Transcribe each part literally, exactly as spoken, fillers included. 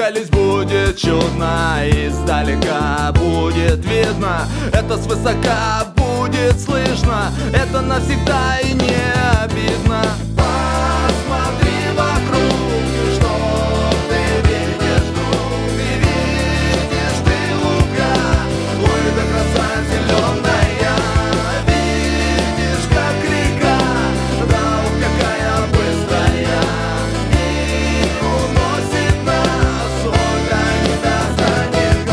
встретились, будет чудно, издалека будет видно, это свысока будет слышно, это навсегда и не обидно. Посмотри вокруг, что ты видишь, друг, и видишь ты луга, ой, да краса зеленая, видишь, как река, да уж какая быстрая, и уносит нас, ой, да не достанет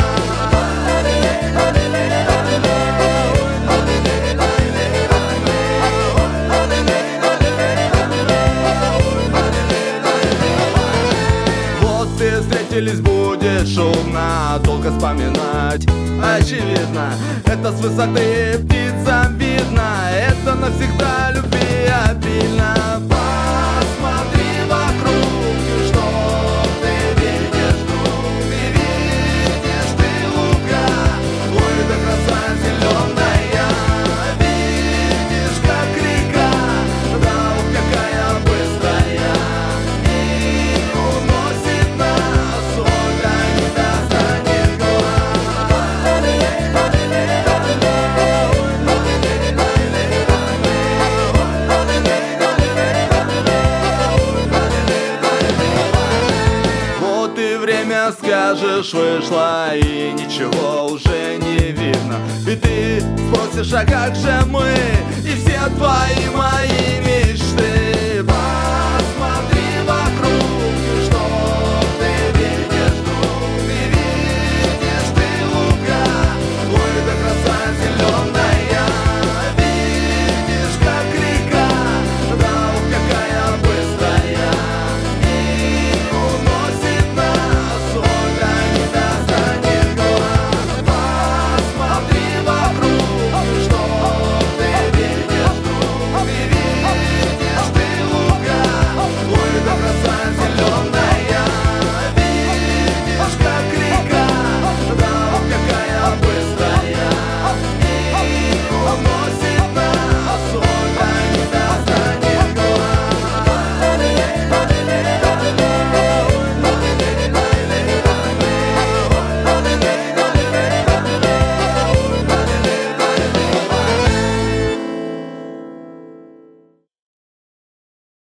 встретились, будет шумно, долго вспоминать. Очевидно, это с высоты птицам видно, это навсегда любви обильно. Посмотри вокруг, что ты видишь, друг, и видишь ты луга, ой, да краса зеленая, видишь, как река, да уж какая быстрая, и уносит нас, ой, да не достанет Вот и время, скажешь, вышло, и ничего уже не видно. И ты спросишь, а как же мы, и все твои мои мечты.